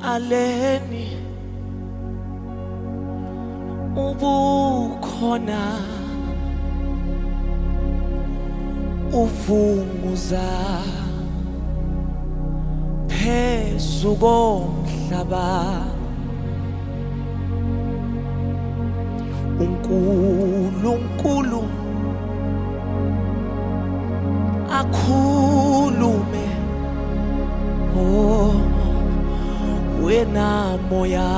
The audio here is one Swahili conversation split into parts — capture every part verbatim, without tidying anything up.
aleni ubukhona uvunguza phezu komhlaba uNkulunkulu akhulume oh wena moya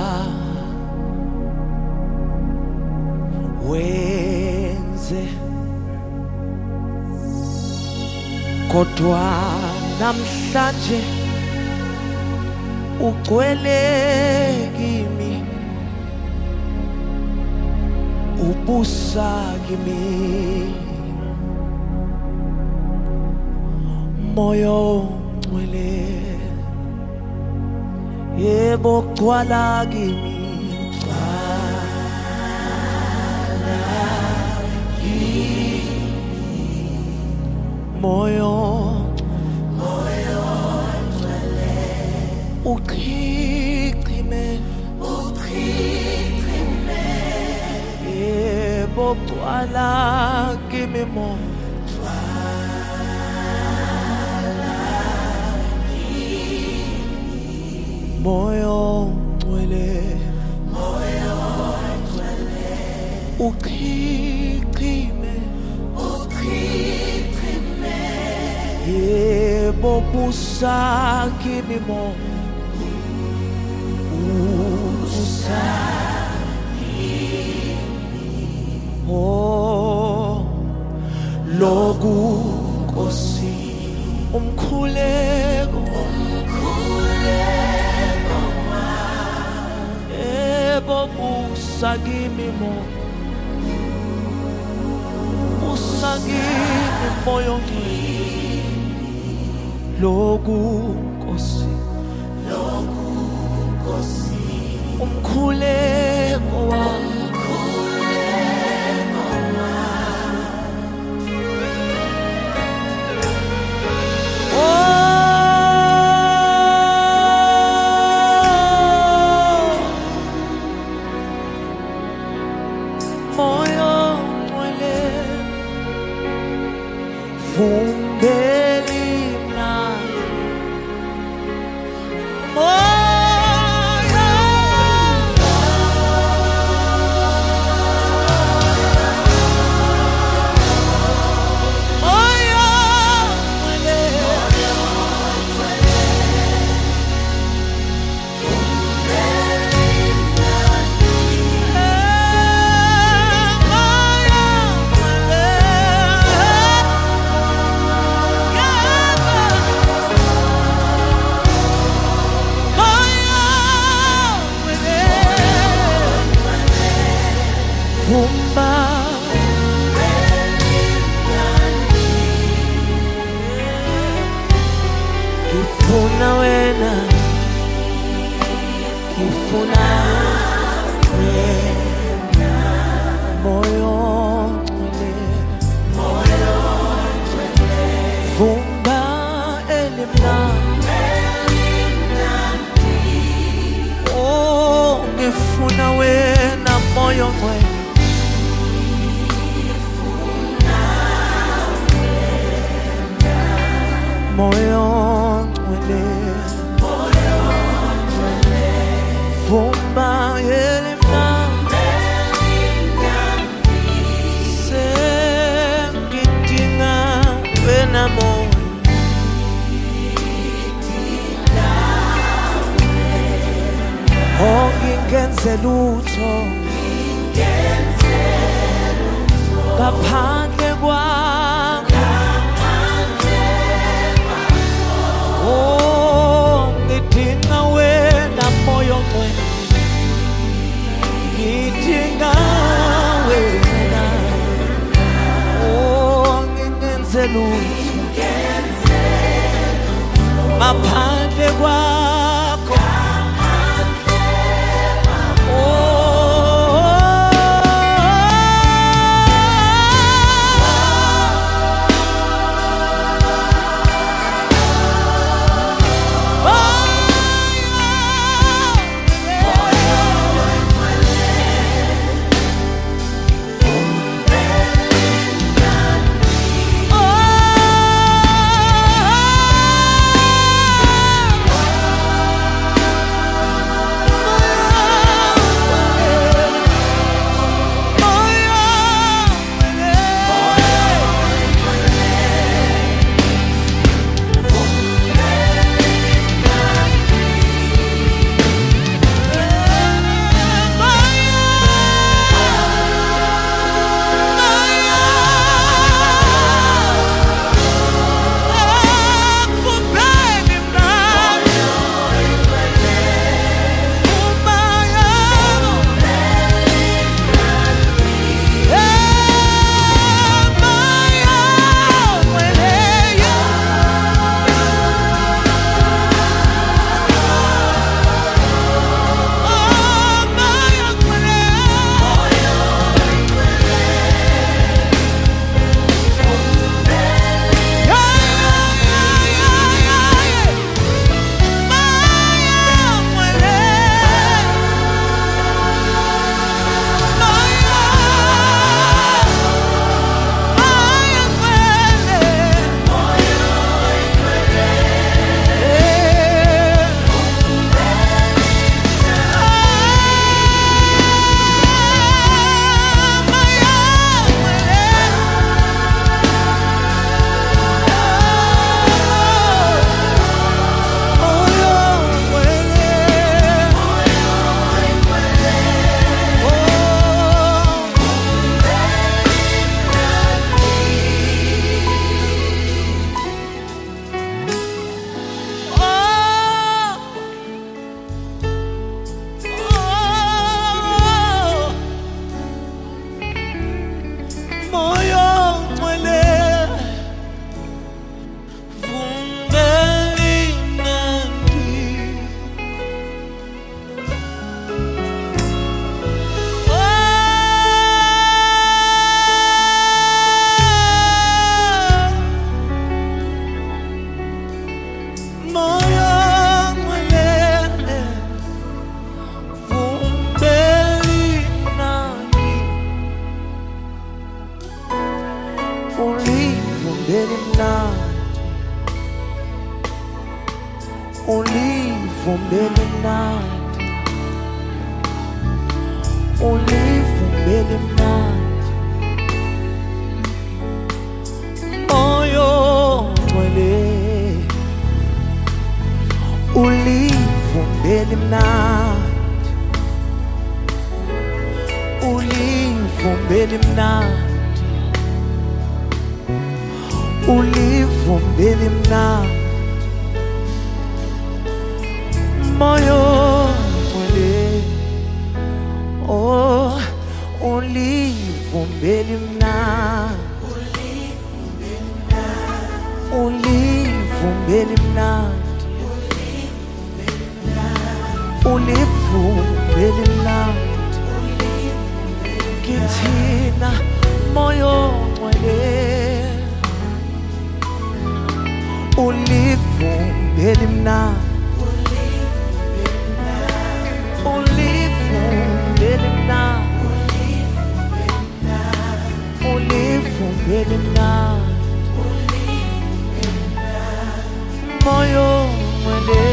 wenze kodwa namhlanje ugcwele kimi ubusa kimi moyo ngcwele yebo gcwala kimi moyo moyo ngcwele uchichime uchichime yebo gcwala kimi moyo moyo ngcwele moyo ngcwele uchichime uchichime yebo busa kimi moyo busa kimi oh loku Nkosi umkhuleko busa kimi moyo busa kimi moyo loku Nkosi loku Nkosi umkhuleko wami Kifuna wena Kifuna wena moyo ngcwele moyo ngcwele vumba elimnandi oh ngifuna wena moyo ngcwele moyo ngcwele moyo ngcwele vumba elimnandi sengidinga wena moyo oh ngingenze lutho ngaphandle kwakho oh ngidinga wena moyo ngcwele ngidinga wena oh ngingenze lutho ngaphandle kwakho oh ulivumbeli mnandi, ulivumbeli mnandi, ulivumbeli mnandi, moyo ngcwele ulivumbeli mnandi, ulivumbeli mnandi, ulivumbeli mnandi, moyo ngcwele, oh ulivumbeli mnandi, ulivumbeli mnandi, ulivumbeli mnandi, kithina moyo ngcwele, ulivumbeli mnandi, ulivumbeli mnandi, ulivumbeli mnandi, moyo ngcwele.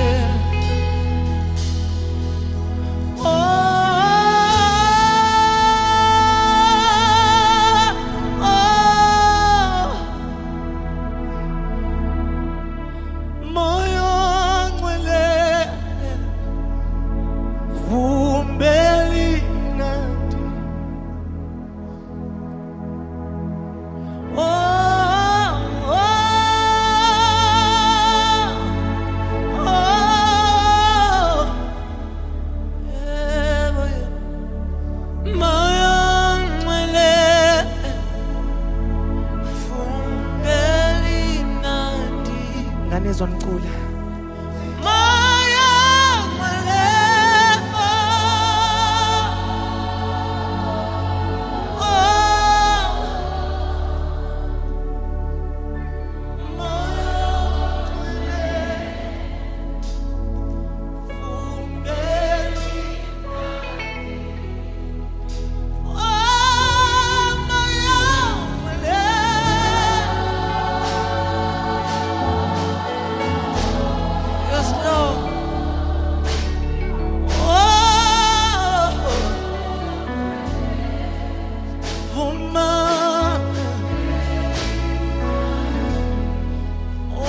Ngicula moya ngcwele, oh, oh, moya ngcwele, vumbeli, oh, moya ngcwele. Yes, Lord. Oh, woman. Oh,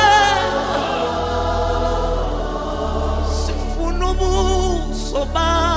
sifuna ubuso bakho.